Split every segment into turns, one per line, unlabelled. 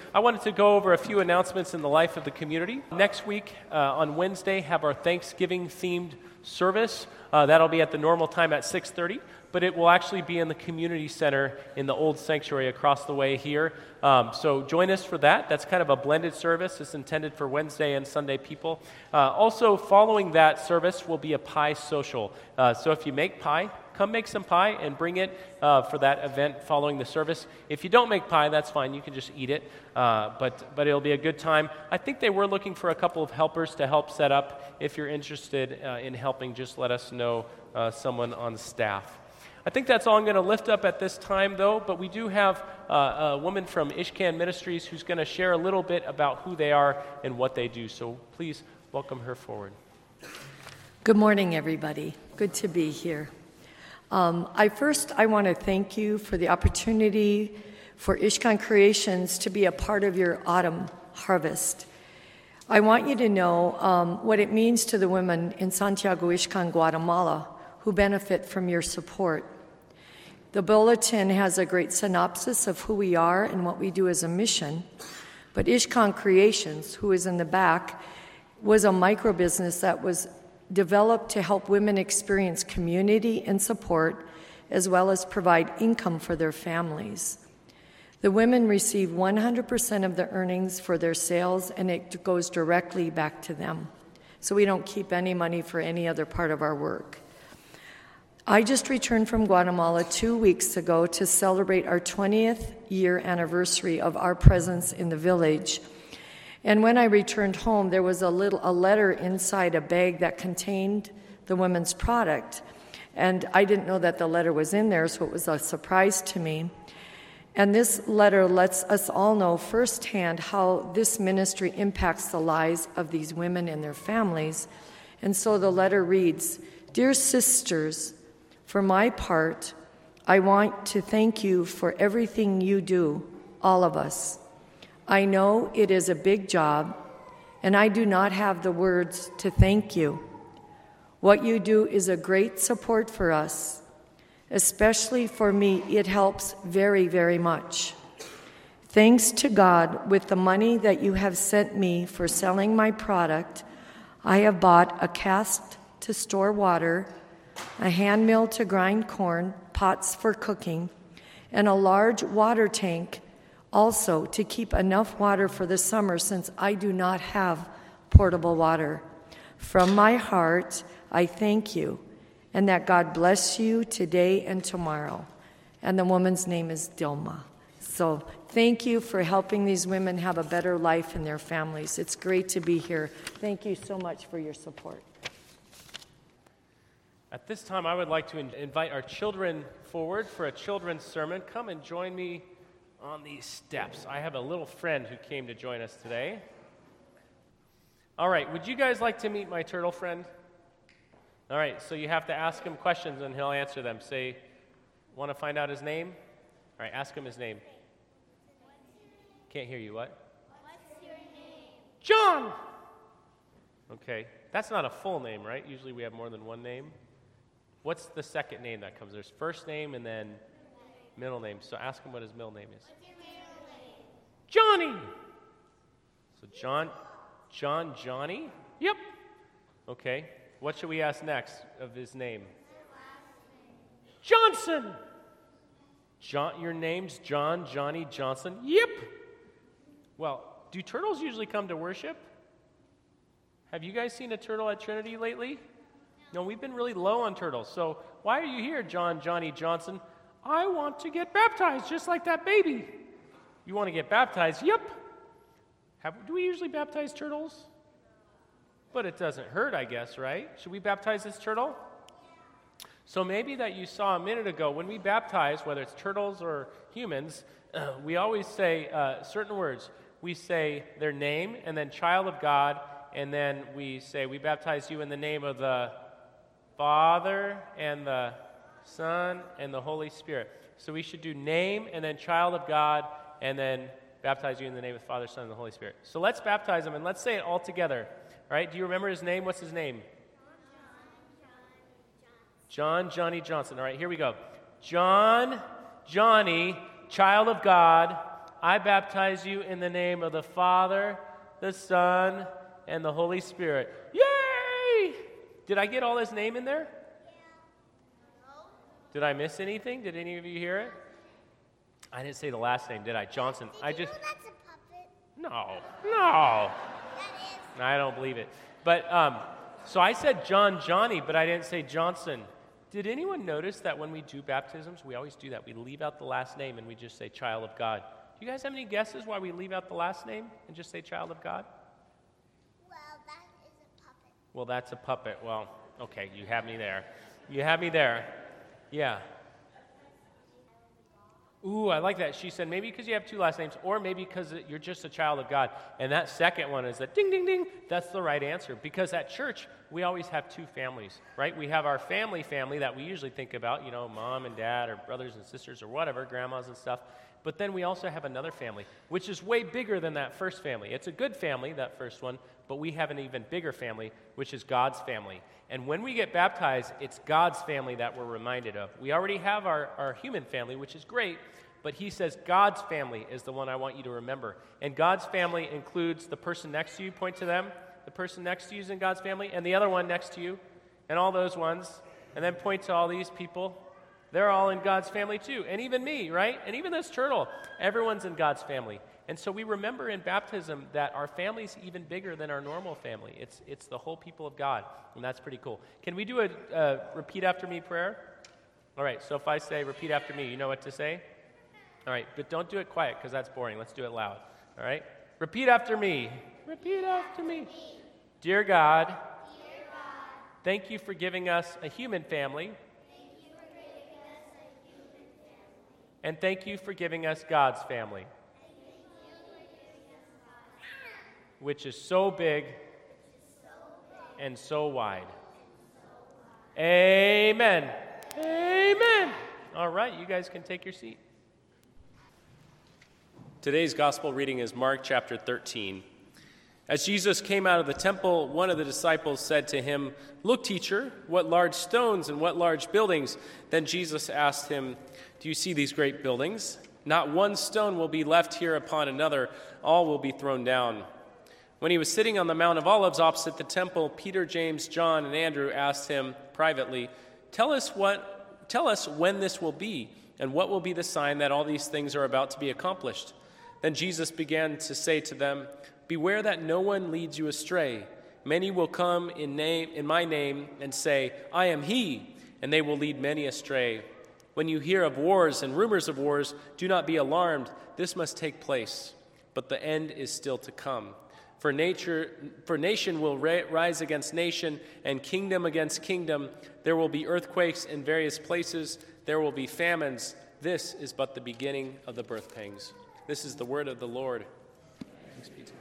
I wanted to go over a few announcements in the life of the community. Next week, on Wednesday, have our Thanksgiving-themed service. That'll be at the normal time at 6:30, but it will actually be in the community center in the old sanctuary across the way here. So join us for that. That's kind of a blended service. It's intended for Wednesday and Sunday people. Also, following that service will be a pie social. So if you make pie, come make some pie and bring it for that event following the service. If you don't make pie, that's fine. You can just eat it. But it'll be a good time. I think they were looking for a couple of helpers to help set up. If you're interested in helping, just let us know, someone on staff. I think that's all I'm going to lift up at this time, though, but we do have a woman from Ishkan Ministries who's going to share a little bit about who they are and what they do. So please welcome her forward.
Good morning, everybody. Good to be here. I want to thank you for the opportunity for Ishkan Creations to be a part of your autumn harvest. I want you to know what it means to the women in Santiago Ishkan, Guatemala, who benefit from your support. The bulletin has a great synopsis of who we are and what we do as a mission, but Ishkan Creations, who is in the back, was a micro business that was developed to help women experience community and support, as well as provide income for their families. The women receive 100% of the earnings for their sales, and it goes directly back to them. So we don't keep any money for any other part of our work. I just returned from Guatemala 2 weeks ago to celebrate our 20th year anniversary of our presence in the village. And when I returned home, there was a letter inside a bag that contained the women's product. And I didn't know that the letter was in there, so it was a surprise to me. And this letter lets us all know firsthand how this ministry impacts the lives of these women and their families. And so the letter reads, "Dear sisters, for my part, I want to thank you for everything you do, all of us. I know it is a big job, and I do not have the words to thank you. What you do is a great support for us. Especially for me, it helps very, very much. Thanks to God, with the money that you have sent me for selling my product, I have bought a cask to store water, a hand mill to grind corn, pots for cooking, and a large water tank also to keep enough water for the summer since I do not have portable water. From my heart, I thank you, and that God bless you today and tomorrow." And the woman's name is Dilma. So thank you for helping these women have a better life in their families. It's great to be here. Thank you so much for your support.
At this time, I would like to invite our children forward for a children's sermon. Come and join me on these steps. I have a little friend who came to join us today. All right, would you guys like to meet my turtle friend? All right, so you have to ask him questions and he'll answer them. Say, want to find out his name? All right, ask him his name. Can't hear you, what?
What's your name?
John! Okay, that's not a full name, right? Usually we have more than one name. What's the second name that comes? There's first name and then middle name. So ask him what his middle name is.
What's your middle name?
Johnny! So Johnny? Yep. Okay. What should we ask next of his name? Johnson! Your name's John, Johnny, Johnson? Yep. Well, do turtles usually come to worship? Have you guys seen a turtle at Trinity lately? No, we've been really low on turtles. So why are you here, John, Johnny, Johnson? I want to get baptized just like that baby. You want to get baptized? Yep. Do we usually baptize turtles? But it doesn't hurt, I guess, right? Should we baptize this turtle? So maybe that you saw a minute ago, when we baptize, whether it's turtles or humans, we always say certain words. We say their name, and then child of God, and then we say, we baptize you in the name of the Father, and the Son, and the Holy Spirit. So we should do name, and then child of God, and then baptize you in the name of the Father, Son, and the Holy Spirit. So let's baptize him, and let's say it all together. All right, do you remember his name? What's his name? John, Johnny, Johnson. All right, here we go. John, Johnny, child of God, I baptize you in the name of the Father, the Son, and the Holy Spirit. Yay! Did I get all his name in there? Did I miss anything? Did any of you hear it? I didn't say the last name, did I? Johnson.
Did you know that's a puppet?
No.
That is.
I don't believe it. But, so I said John Johnny, but I didn't say Johnson. Did anyone notice that when we do baptisms, we always do that? We leave out the last name and we just say child of God. Do you guys have any guesses why we leave out the last name and just say child of God?
Well, that is a puppet.
Well, that's a puppet. Well, okay, you have me there. You have me there. Yeah. Ooh, I like that. She said maybe because you have two last names, or maybe because you're just a child of God. And that second one is that ding, ding, ding. That's the right answer. Because at church, we always have two families, right? We have our family that we usually think about, you know, mom and dad or brothers and sisters or whatever, grandmas and stuff. But then we also have another family, which is way bigger than that first family. It's a good family, that first one, but we have an even bigger family, which is God's family. And when we get baptized, it's God's family that we're reminded of. We already have our human family, which is great, but he says God's family is the one I want you to remember. And God's family includes the person next to you, point to them. The person next to you is in God's family, and the other one next to you, and all those ones. And then point to all these people. They're all in God's family too. And even me, right? And even this turtle. Everyone's in God's family. And so we remember in baptism that our family's even bigger than our normal family. It's the whole people of God, and that's pretty cool. Can we do a repeat after me prayer? All right, so if I say repeat after me, you know what to say? All right, but don't do it quiet because that's boring. Let's do it loud. All right? Repeat after me. Repeat after me. Dear God, thank you for giving us a human family. And thank you for giving us God's family, which is so big and so wide. Amen. Amen. All right, you guys can take your seat. Today's gospel reading is Mark chapter 13. As Jesus came out of the temple, one of the disciples said to him, "Look, teacher, what large stones and what large buildings." Then Jesus asked him, "Do you see these great buildings? Not one stone will be left here upon another. All will be thrown down." When he was sitting on the Mount of Olives opposite the temple, Peter, James, John, and Andrew asked him privately, Tell us when this will be, and what will be the sign that all these things are about to be accomplished." Then Jesus began to say to them, "Beware that no one leads you astray. Many will come in my name and say, 'I am he,' and they will lead many astray. When you hear of wars and rumors of wars, do not be alarmed. This must take place, but the end is still to come. For nation will rise against nation, and kingdom against kingdom. There will be earthquakes in various places. There will be famines. This is but the beginning of the birth pangs." This is the word of the Lord. Thanks be to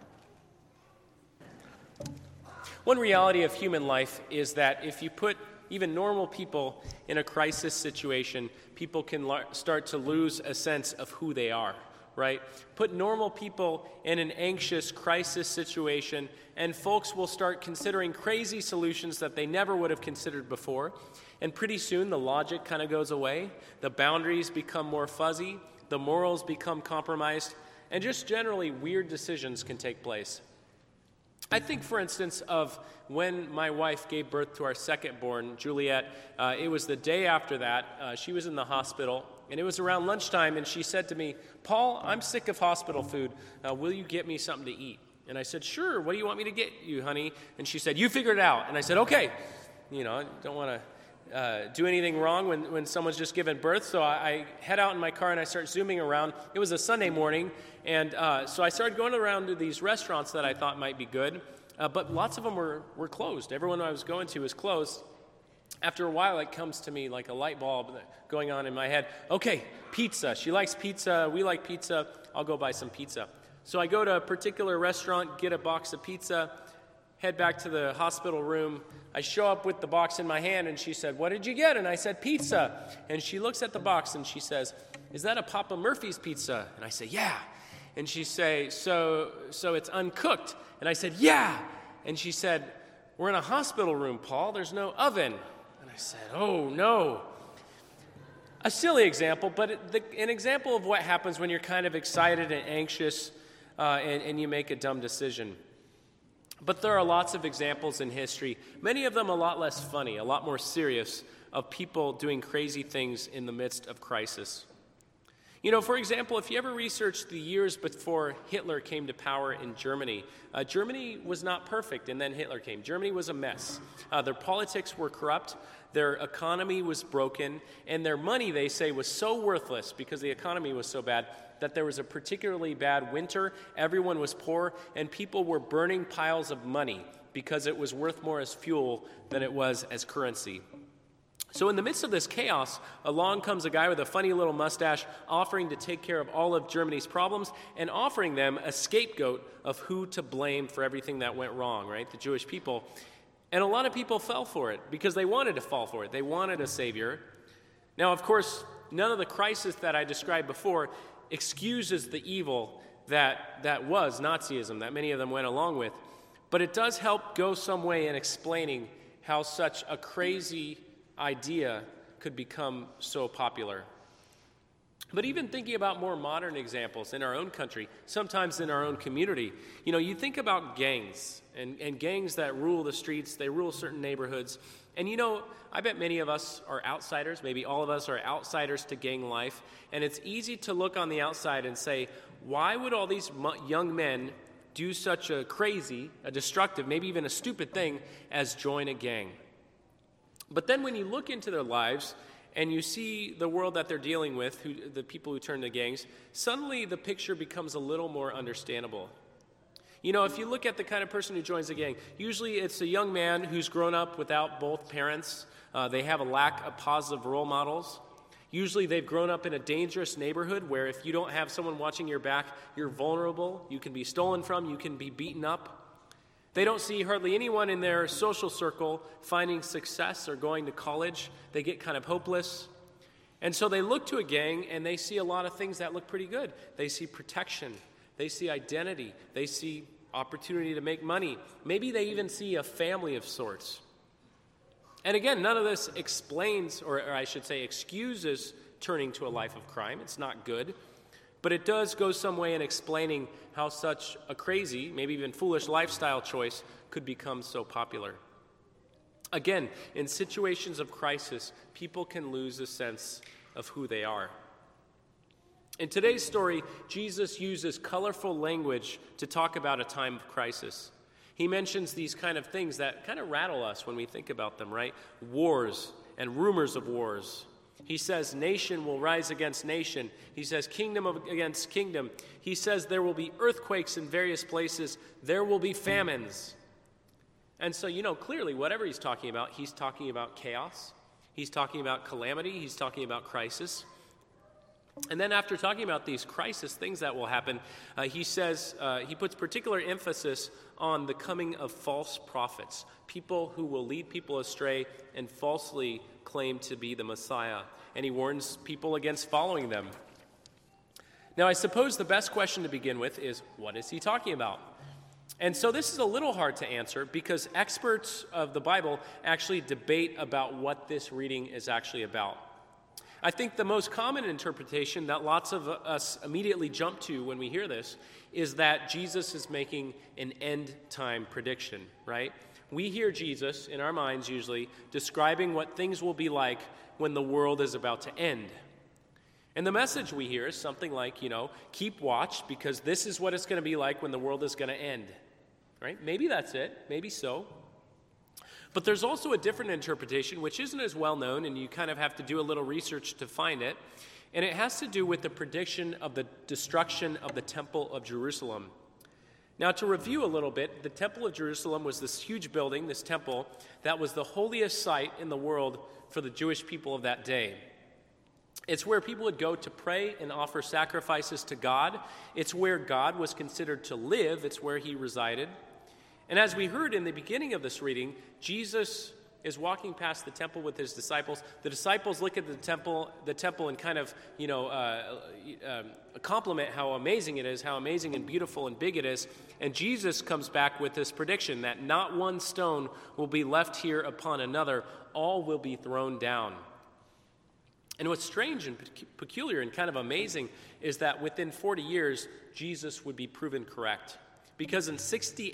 God. One reality of human life is that if you put even normal people in a crisis situation, people can start to lose a sense of who they are, right? Put normal people in an anxious crisis situation, and folks will start considering crazy solutions that they never would have considered before. And pretty soon the logic kind of goes away. The boundaries become more fuzzy. The morals become compromised. And just generally weird decisions can take place. I think, for instance, of when my wife gave birth to our second-born, Juliet. It was the day after that. She was in the hospital, and it was around lunchtime, and she said to me, "Paul, I'm sick of hospital food. Will you get me something to eat?" And I said, "Sure. What do you want me to get you, honey?" And she said, "You figure it out." And I said, "Okay." You know, I don't want to do anything wrong when someone's just given birth. So I head out in my car and I start zooming around. It was a Sunday morning, and so I started going around to these restaurants that I thought might be good, but lots of them were closed. Everyone I was going to was closed. After a while, it comes to me like a light bulb going on in my head. Okay, pizza. She likes pizza. We like pizza. I'll go buy some pizza. So I go to a particular restaurant, get a box of pizza, head back to the hospital room. I show up with the box in my hand, and she said, "What did you get?" And I said, "Pizza." And she looks at the box, and she says, "Is that a Papa Murphy's pizza?" And I say, "Yeah." And she say, so it's uncooked?" And I said, "Yeah." And she said, "We're in a hospital room, Paul. There's no oven." And I said, "Oh, no." A silly example, but an example of what happens when you're kind of excited and anxious and you make a dumb decision. But there are lots of examples in history, many of them a lot less funny, a lot more serious, of people doing crazy things in the midst of crisis. You know, for example, if you ever research the years before Hitler came to power in Germany, Germany was not perfect, and then Hitler came. Germany was a mess. Their politics were corrupt, their economy was broken, and their money, they say, was so worthless because the economy was so bad that there was a particularly bad winter, everyone was poor, and people were burning piles of money because it was worth more as fuel than it was as currency. So in the midst of this chaos, along comes a guy with a funny little mustache offering to take care of all of Germany's problems and offering them a scapegoat of who to blame for everything that went wrong, right? The Jewish people. And a lot of people fell for it because they wanted to fall for it. They wanted a savior. Now, of course, none of the crisis that I described before excuses the evil that was Nazism, that many of them went along with. But it does help go some way in explaining how such a crazy idea could become so popular. But even thinking about more modern examples in our own country, sometimes in our own community, you know, you think about gangs and gangs that rule the streets, they rule certain neighborhoods. And you know, I bet many of us are outsiders, maybe all of us are outsiders to gang life, and it's easy to look on the outside and say, why would all these young men do such a crazy, a destructive, maybe even a stupid thing as join a gang? But then when you look into their lives and you see the world that they're dealing with, the people who turn to gangs, suddenly the picture becomes a little more understandable. You know, if you look at the kind of person who joins a gang, usually it's a young man who's grown up without both parents. They have a lack of positive role models. Usually they've grown up in a dangerous neighborhood where if you don't have someone watching your back, you're vulnerable. You can be stolen from, you can be beaten up. They don't see hardly anyone in their social circle finding success or going to college. They get kind of hopeless. And so they look to a gang and they see a lot of things that look pretty good. They see protection. They see identity. They see opportunity to make money. Maybe they even see a family of sorts. And again, none of this explains, or I should say excuses, turning to a life of crime. It's not good. But it does go some way in explaining how such a crazy, maybe even foolish lifestyle choice could become so popular. Again, in situations of crisis, people can lose a sense of who they are. In today's story, Jesus uses colorful language to talk about a time of crisis. He mentions these kind of things that kind of rattle us when we think about them, right? Wars and rumors of wars. He says nation will rise against nation. He says kingdom against kingdom. He says there will be earthquakes in various places. There will be famines. And so, you know, clearly whatever he's talking about chaos. He's talking about calamity. He's talking about crisis. And then after talking about these crisis things that will happen, he says, he puts particular emphasis on the coming of false prophets, people who will lead people astray and falsely claim to be the Messiah. And he warns people against following them. Now, I suppose the best question to begin with is, what is he talking about? And so this is a little hard to answer because experts of the Bible actually debate about what this reading is actually about. I think the most common interpretation that lots of us immediately jump to when we hear this is that Jesus is making an end-time prediction, right? We hear Jesus, in our minds usually, describing what things will be like when the world is about to end. And the message we hear is something like, you know, keep watch because this is what it's going to be like when the world is going to end, right? Maybe that's it, maybe so. But there's also a different interpretation, which isn't as well known, and you kind of have to do a little research to find it. And it has to do with the prediction of the destruction of the Temple of Jerusalem. Now, to review a little bit, the Temple of Jerusalem was this huge building, this temple, that was the holiest site in the world for the Jewish people of that day. It's where people would go to pray and offer sacrifices to God. It's where God was considered to live. It's where he resided. And as we heard in the beginning of this reading, Jesus is walking past the temple with his disciples. The disciples look at the temple and kind of, compliment how amazing it is, how amazing and beautiful and big it is. And Jesus comes back with this prediction that not one stone will be left here upon another. All will be thrown down. And what's strange and peculiar and kind of amazing is that within 40 years, Jesus would be proven correct. Because in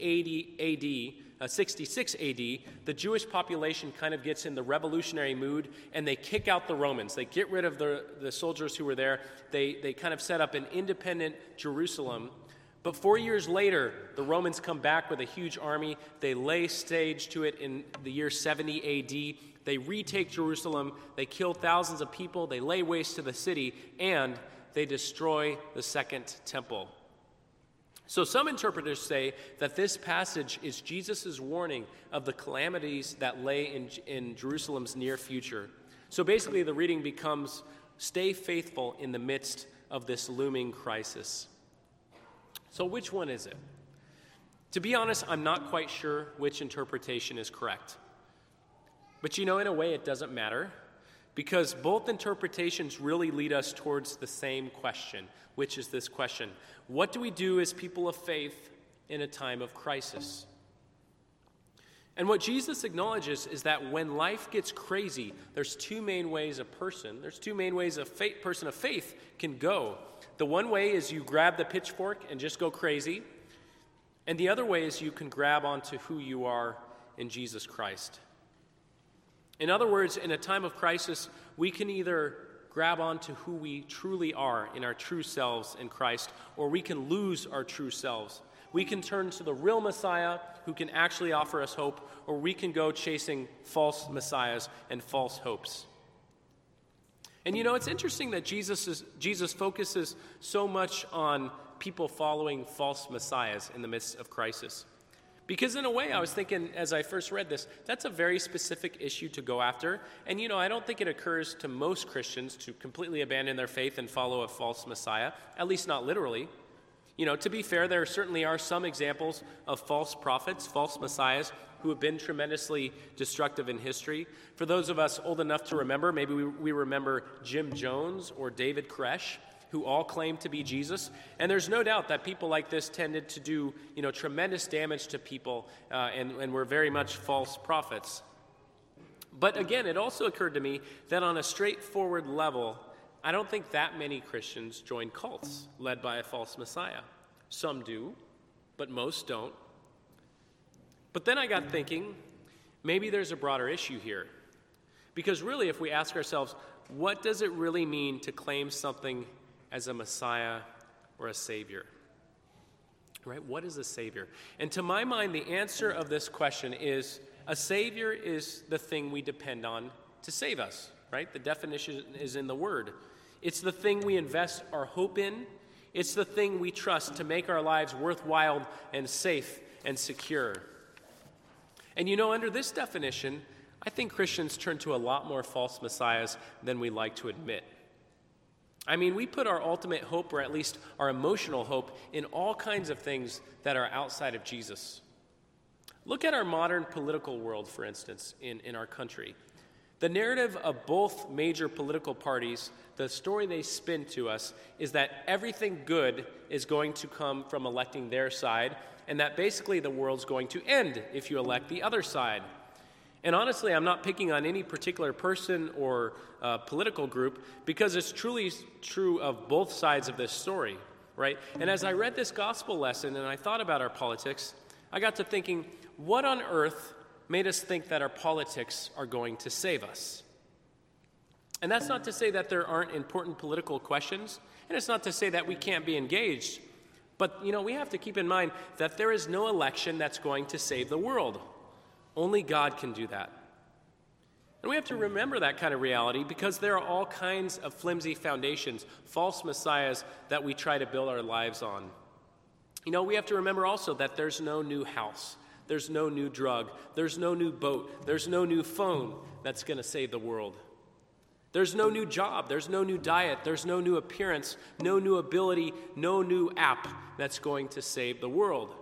66 AD, the Jewish population kind of gets in the revolutionary mood, and they kick out the Romans. They get rid of the soldiers who were there. They kind of set up an independent Jerusalem. But 4 years later, the Romans come back with a huge army. They lay stage to it in the year 70 AD. They retake Jerusalem. They kill thousands of people. They lay waste to the city, and they destroy the Second Temple. So some interpreters say that this passage is Jesus' warning of the calamities that lay in Jerusalem's near future. So basically the reading becomes, stay faithful in the midst of this looming crisis. So which one is it? To be honest, I'm not quite sure which interpretation is correct. But in a way it doesn't matter, because both interpretations really lead us towards the same question, which is this question: what do we do as people of faith in a time of crisis? And what Jesus acknowledges is that when life gets crazy, there's two main ways a person of faith can go. The one way is you grab the pitchfork and just go crazy. And the other way is you can grab onto who you are in Jesus Christ. In other words, in a time of crisis, we can either grab onto who we truly are in our true selves in Christ, or we can lose our true selves. We can turn to the real Messiah who can actually offer us hope, or we can go chasing false messiahs and false hopes. And it's interesting that Jesus focuses so much on people following false messiahs in the midst of crisis. Because in a way, I was thinking as I first read this, that's a very specific issue to go after. And I don't think it occurs to most Christians to completely abandon their faith and follow a false messiah, at least not literally. To be fair, there certainly are some examples of false prophets, false messiahs, who have been tremendously destructive in history. For those of us old enough to remember, maybe we remember Jim Jones or David Koresh, who all claimed to be Jesus. And there's no doubt that people like this tended to do, tremendous damage to people and were very much false prophets. But again, it also occurred to me that on a straightforward level, I don't think that many Christians join cults led by a false messiah. Some do, but most don't. But then I got thinking, maybe there's a broader issue here. Because really, if we ask ourselves, what does it really mean to claim something as a Messiah or a Savior? Right? What is a Savior? And to my mind, the answer of this question is, a Savior is the thing we depend on to save us, right? The definition is in the Word. It's the thing we invest our hope in. It's the thing we trust to make our lives worthwhile and safe and secure. And under this definition, I think Christians turn to a lot more false messiahs than we like to admit. I mean, we put our ultimate hope, or at least our emotional hope, in all kinds of things that are outside of Jesus. Look at our modern political world, for instance, in our country. The narrative of both major political parties, the story they spin to us, is that everything good is going to come from electing their side, and that basically the world's going to end if you elect the other side. And honestly, I'm not picking on any particular person or political group, because it's truly true of both sides of this story, right? And as I read this gospel lesson and I thought about our politics, I got to thinking, what on earth made us think that our politics are going to save us? And that's not to say that there aren't important political questions, and it's not to say that we can't be engaged. But, we have to keep in mind that there is no election that's going to save the world. Only God can do that. And we have to remember that kind of reality, because there are all kinds of flimsy foundations, false messiahs that we try to build our lives on. We have to remember also that there's no new house. There's no new drug. There's no new boat. There's no new phone that's going to save the world. There's no new job. There's no new diet. There's no new appearance, no new ability, no new app that's going to save the world.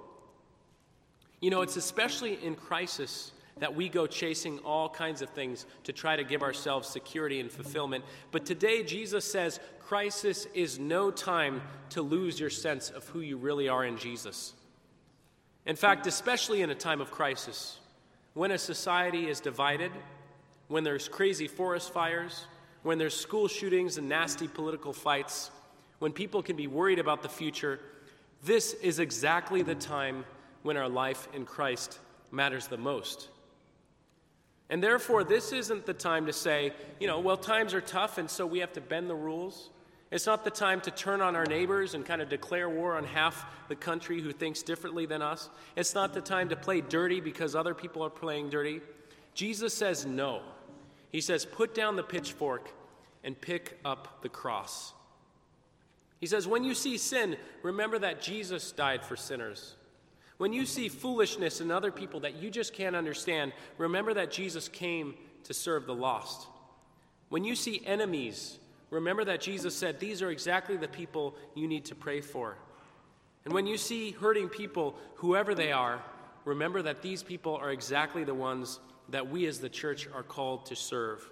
It's especially in crisis that we go chasing all kinds of things to try to give ourselves security and fulfillment. But today, Jesus says, crisis is no time to lose your sense of who you really are in Jesus. In fact, especially in a time of crisis, when a society is divided, when there's crazy forest fires, when there's school shootings and nasty political fights, when people can be worried about the future, this is exactly the time when our life in Christ matters the most. And therefore, this isn't the time to say, well, times are tough, and so we have to bend the rules. It's not the time to turn on our neighbors and kind of declare war on half the country who thinks differently than us. It's not the time to play dirty because other people are playing dirty. Jesus says no. He says, put down the pitchfork and pick up the cross. He says, when you see sin, remember that Jesus died for sinners. When you see foolishness in other people that you just can't understand, remember that Jesus came to serve the lost. When you see enemies, remember that Jesus said, these are exactly the people you need to pray for. And when you see hurting people, whoever they are, remember that these people are exactly the ones that we as the church are called to serve.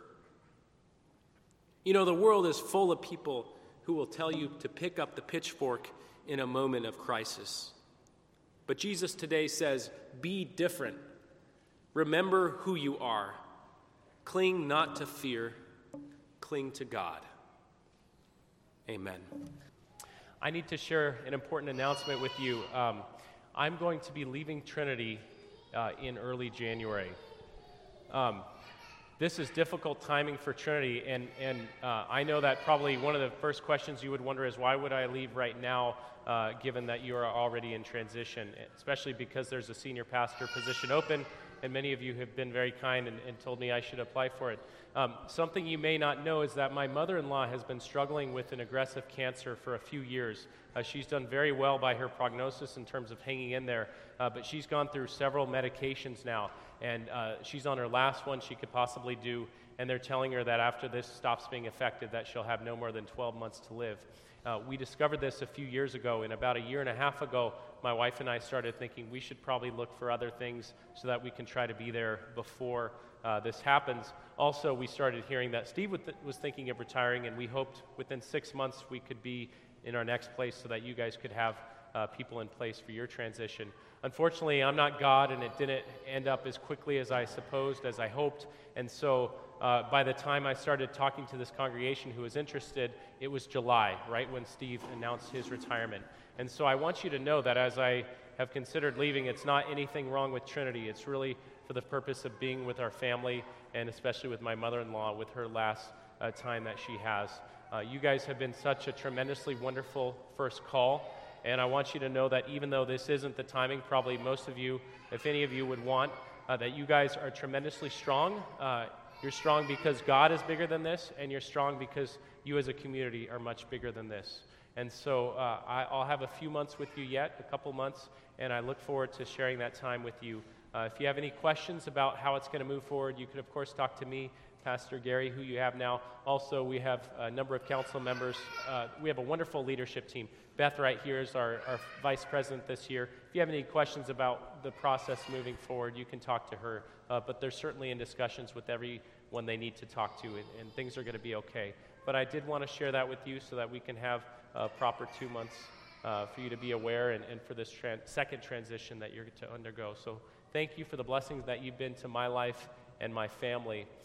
The world is full of people who will tell you to pick up the pitchfork in a moment of crisis. But Jesus today says, be different. Remember who you are. Cling not to fear, cling to God. Amen. I need to share an important announcement with you. I'm going to be leaving Trinity in early January. This is difficult timing for Trinity, and I know that probably one of the first questions you would wonder is, why would I leave right now, given that you are already in transition, especially because there's a senior pastor position open, and many of you have been very kind and told me I should apply for it. Something you may not know is that my mother-in-law has been struggling with an aggressive cancer for a few years. She's done very well by her prognosis in terms of hanging in there, but she's gone through several medications now, and she's on her last one she could possibly do, and they're telling her that after this stops being effective, that she'll have no more than 12 months to live. We discovered this a few years ago, and about a year and a half ago, my wife and I started thinking we should probably look for other things so that we can try to be there before this happens. Also, we started hearing that Steve was thinking of retiring, and we hoped within 6 months we could be in our next place so that you guys could have people in place for your transition. Unfortunately, I'm not God, and it didn't end up as quickly as I supposed, as I hoped, and so by the time I started talking to this congregation who was interested, it was July, right when Steve announced his retirement. And so I want you to know that as I have considered leaving, it's not anything wrong with Trinity. It's really for the purpose of being with our family, and especially with my mother-in-law with her last time that she has. You guys have been such a tremendously wonderful first call, and I want you to know that even though this isn't the timing probably most of you, if any of you would want, that you guys are tremendously strong. You're strong because God is bigger than this, and you're strong because you as a community are much bigger than this. And so I'll have a few months with you yet, a couple months, and I look forward to sharing that time with you. If you have any questions about how it's going to move forward, you can, of course, talk to me, Pastor Gary, who you have now. Also, we have a number of council members. We have a wonderful leadership team. Beth right here is our vice president this year. If you have any questions about the process moving forward, you can talk to her. But they're certainly in discussions with everyone they need to talk to, and things are going to be okay. But I did want to share that with you so that we can have a proper 2 months for you to be aware and for this second transition that you're to undergo. So thank you for the blessings that you've been to my life and my family.